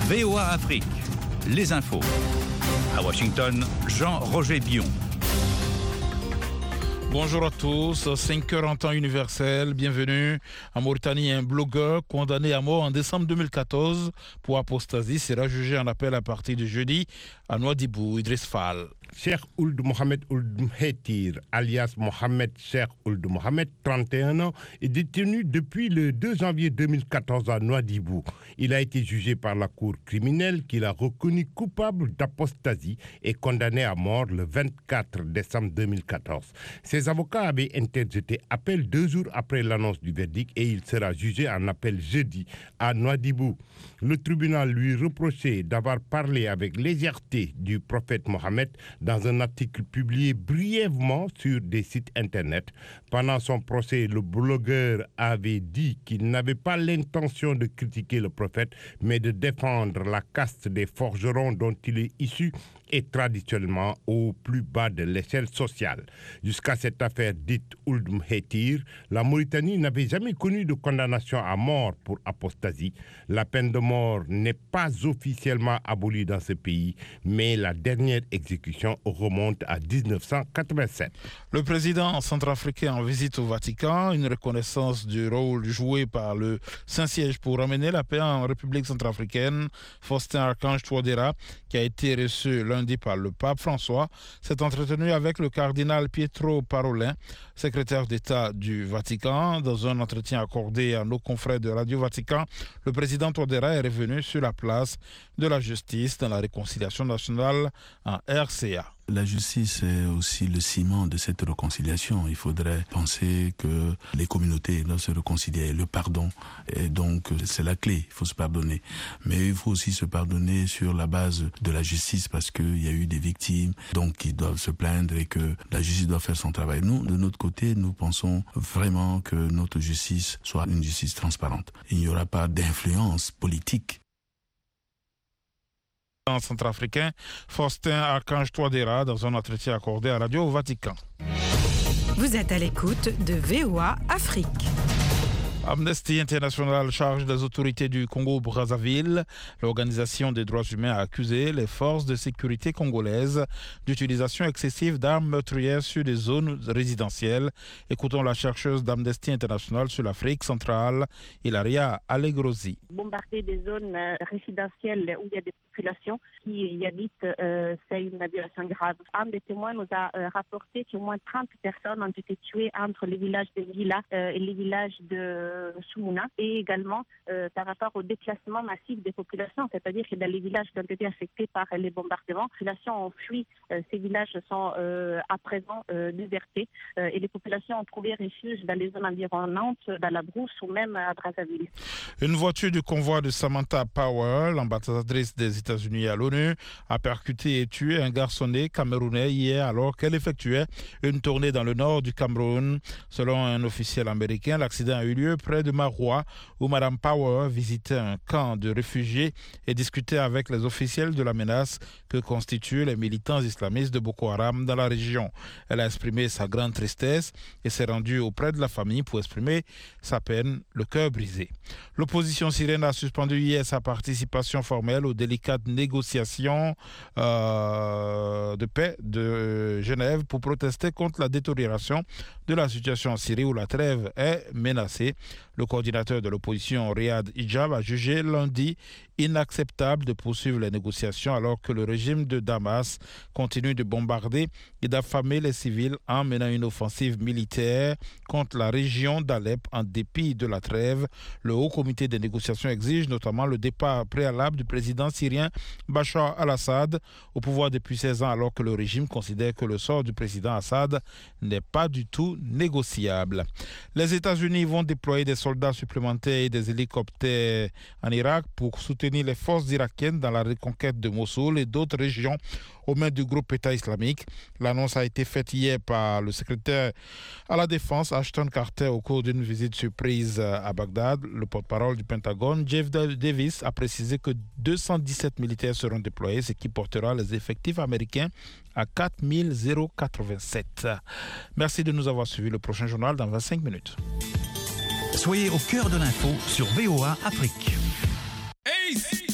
VOA Afrique, les infos. À Washington, Jean-Roger Bion. Bonjour à tous, 5h en temps universel, bienvenue. En Mauritanie, un blogueur condamné à mort en décembre 2014 pour apostasie sera jugé en appel à partir de jeudi à Nouadhibou, Idriss Fall. Cheikh Ould Mohamed Ould Mhetir, alias Mohamed Cheikh Ould Mohamed, 31 ans, est détenu depuis le 2 janvier 2014 à Nouadhibou. Il a été jugé par la cour criminelle qu'il a reconnu coupable d'apostasie et condamné à mort le 24 décembre 2014. Ses avocats avaient interjeté appel 2 jours après l'annonce du verdict et il sera jugé en appel jeudi à Nouadhibou. Le tribunal lui reprochait d'avoir parlé avec légèreté du prophète Mohammed dans un article publié brièvement sur des sites internet. Pendant son procès, le blogueur avait dit qu'il n'avait pas l'intention de critiquer le prophète, mais de défendre la caste des forgerons dont il est issu et traditionnellement au plus bas de l'échelle sociale. Jusqu'à cette affaire dite Ould Mhetir, la Mauritanie n'avait jamais connu de condamnation à mort pour apostasie. La peine de mort n'est pas officiellement abolie dans ce pays, mais la dernière exécution remonte à 1987. Le président centrafricain en visite au Vatican, une reconnaissance du rôle joué par le Saint-Siège pour ramener la paix en République centrafricaine. Faustin Archange Touadéra, qui a été reçu lundi par le pape François, s'est entretenu avec le cardinal Pietro Parolin, secrétaire d'État du Vatican. Dans un entretien accordé à nos confrères de Radio Vatican, le président Touadéra est revenu sur la place de la justice dans la réconciliation nationale en RCA. La justice est aussi le ciment de cette réconciliation. Il faudrait penser que les communautés doivent se réconcilier. Le pardon, et donc c'est la clé, il faut se pardonner. Mais il faut aussi se pardonner sur la base de la justice parce qu'il y a eu des victimes donc qui doivent se plaindre et que la justice doit faire son travail. Nous, de notre côté, nous pensons vraiment que notre justice soit une justice transparente. Il n'y aura pas d'influence politique. Centrafricain, Faustin Archange Touadéra, dans un entretien accordé à Radio Vatican. Vous êtes à l'écoute de VOA Afrique. Amnesty International charge les autorités du Congo-Brazzaville. L'organisation des droits humains a accusé les forces de sécurité congolaises d'utilisation excessive d'armes meurtrières sur des zones résidentielles. Écoutons la chercheuse d'Amnesty International sur l'Afrique centrale, Hilaria Allegrosi. Bombarder des zones résidentielles où il y a des populations qui y habitent, c'est une violation grave. Un des témoins nous a rapporté qu'au moins 30 personnes ont été tuées entre les villages de Villa et les villages de Soumouna, et également par rapport au déplacement massif des populations, c'est-à-dire que dans les villages qui ont été affectés par les bombardements, les populations ont fui, ces villages sont à présent désertés et les populations ont trouvé refuge dans les zones environnantes, dans la brousse ou même à Brazzaville. Une voiture du convoi de Samantha Power, l'ambassadrice des États-Unis à l'ONU, a percuté et tué un garçonnet camerounais hier alors qu'elle effectuait une tournée dans le nord du Cameroun. Selon un officiel américain, l'accident a eu lieu près de Maroua, où Mme Power visitait un camp de réfugiés et discutait avec les officiels de la menace que constituent les militants islamistes de Boko Haram dans la région. Elle a exprimé sa grande tristesse et s'est rendue auprès de la famille pour exprimer sa peine, le cœur brisé. L'opposition syrienne a suspendu hier sa participation formelle aux délicates négociations de paix de Genève pour protester contre la détérioration de la situation en Syrie où la trêve est menacée. Le coordinateur de l'opposition, Riyad Hijab, a jugé lundi inacceptable de poursuivre les négociations alors que le régime de Damas continue de bombarder et d'affamer les civils en menant une offensive militaire contre la région d'Alep en dépit de la trêve. Le Haut Comité des négociations exige notamment le départ préalable du président syrien Bachar al-Assad au pouvoir depuis 16 ans alors que le régime considère que le sort du président Assad n'est pas du tout négociable. Les États-Unis vont déployer des soldats supplémentaires et des hélicoptères en Irak pour soutenir les forces irakiennes dans la reconquête de Mossoul et d'autres régions aux mains du groupe État islamique. L'annonce a été faite hier par le secrétaire à la Défense, Ashton Carter, au cours d'une visite surprise à Bagdad. Le porte-parole du Pentagone, Jeff Davis, a précisé que 217 militaires seront déployés, ce qui portera les effectifs américains à 4087. Merci de nous avoir suivis. Le prochain journal dans 25 minutes. Soyez au cœur de l'info sur VOA Afrique. Ace!